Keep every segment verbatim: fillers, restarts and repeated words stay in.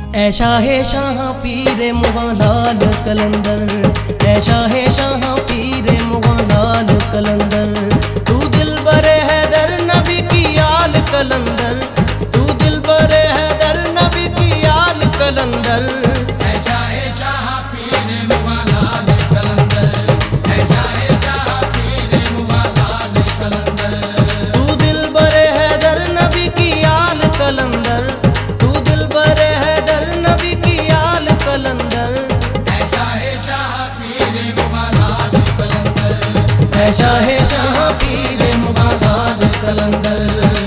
ऐशा है शाह पीरे मुग़लाल कलंदर, ऐशा है शाह पीरे मुग़लाल कलंदर। तू दिल बरे हैदर नबी की आल कलंदर, तू दिल बरे हैदर नबी की आल कलंदर। ऐशा है शाह पीरे मुग़लाल कलंदर, ऐशा है शाह पीरे मुग़लाल कलंदर। तू दिल बरे हैदर नबी की आल कलंदर, तू दिल बरे हैदर नबी की आल कलंदर। ऐशा है शाह पीरे मुग़लाल कलंदर, ऐशा है शाह पीरे मुग़लाल कलंदर।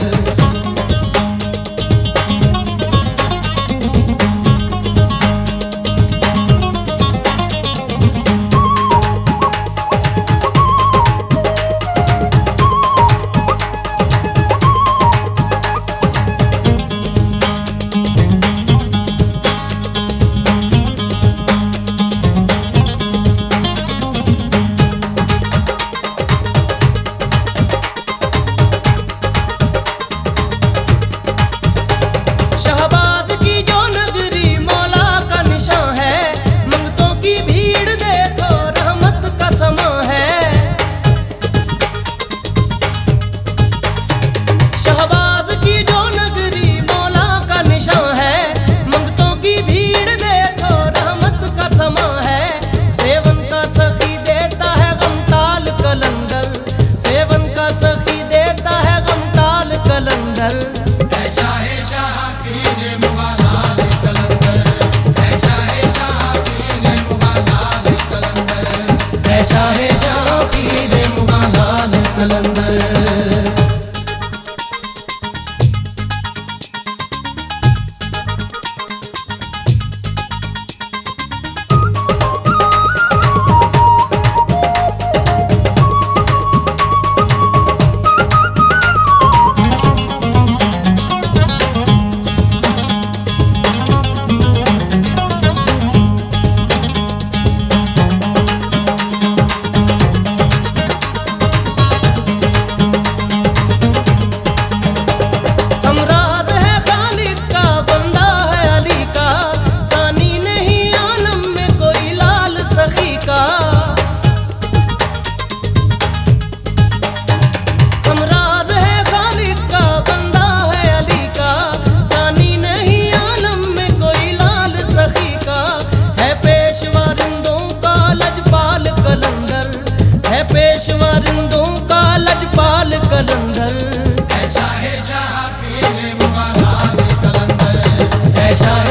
ऐशा है शाह पीरे मुग़लाल कलंदर। पेशवा रिंदों का लजपाल कलंदर। ऐशा है शाह पीरे मुग़लाल कलंदर, ऐशा